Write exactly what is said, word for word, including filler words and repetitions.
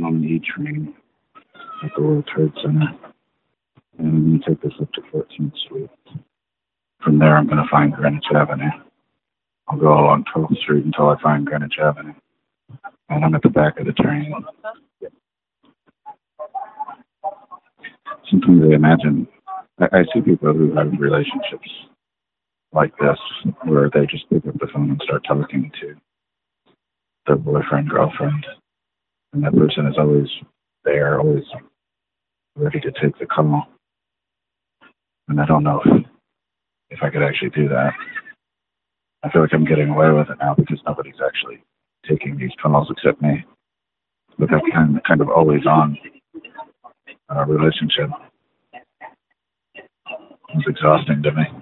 on the E train at the World Trade Center, and I'm going to take this up to fourteenth Street. From there, I'm going to find Greenwich Avenue. I'll go along twelfth Street until I find Greenwich Avenue, and I'm at the back of the train. Sometimes I imagine, I, I see people who have relationships like this, where they just pick up the phone and start talking to their boyfriend, girlfriend, and that person is always there, always ready to take the call. And I don't know if, if I could actually do that. I feel like I'm getting away with it now because nobody's actually taking these calls except me. But that kind of, kind of always on uh, relationship is exhausting to me.